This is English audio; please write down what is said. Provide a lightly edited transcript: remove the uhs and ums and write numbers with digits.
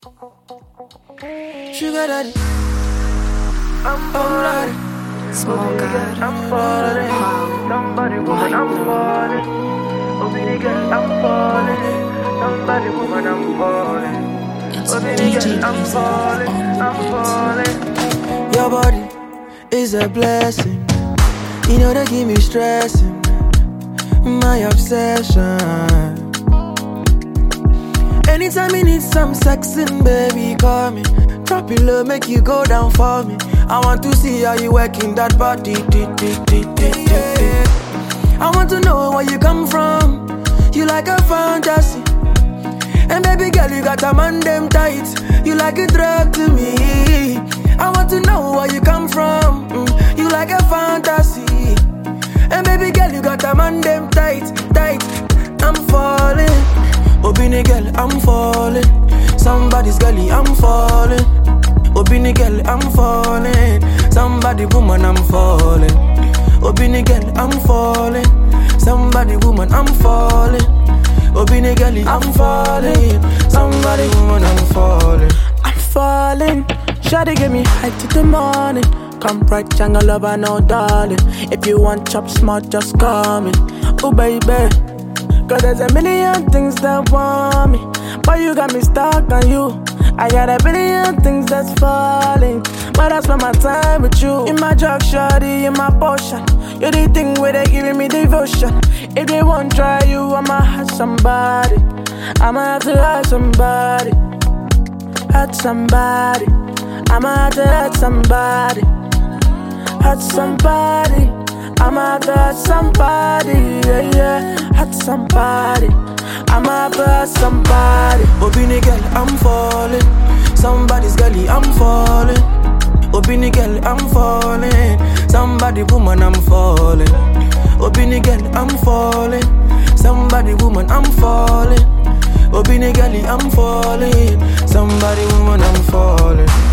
Sugar daddy, I'm falling. Small God, I'm falling. Somebody woman, I'm falling. Obini girl, I'm falling. Somebody woman, I'm falling. it's Obini DJ girl, I'm Easy falling. on the I'm beat. falling. Your body is a blessing. You know they give me stressing. My obsession. Anytime you need some sexing, baby, call me. Drop it low, make you go down for me. I want to see how you working that body. I want to know where you come from. You like a fantasy. And baby girl, you got a man them tight. You like a drug to me. I want to know where you come from. You like a fantasy. And baby girl, you got a man them tight. I'm falling. Obini girl, I'm falling. Somebody's girlie, I'm falling. Obini girl, I'm falling. Somebody woman, I'm falling. Obini girl, I'm falling. Somebody woman, I'm falling. Obini girl, I'm falling. Somebody woman, I'm falling. I'm falling. Shawty give me high to the morning. Come right, jungle lover, no darling. If you want chop smart, just call me. Oh baby, cause there's a million things that want me, but you got me stuck on you. I got a billion things that's falling, but I spend my time with you. In my drug, shawty, in my potion. You're the thing where they giving me devotion. If they won't try you, I'ma hurt somebody. I'ma have to hurt somebody. Hurt somebody. I'ma have to hurt somebody. Hurt somebody. I'ma have to hurt somebody. Yeah. Hurt somebody. I'ma have to hurt somebody. Obini girl, I'm falling. Somebody's girlie, I'm falling. Obini girl, I'm falling. Somebody woman, I'm falling. Obini girl, I'm falling. Somebody woman, I'm falling. Obini girlie, I'm falling. Somebody woman, I'm falling.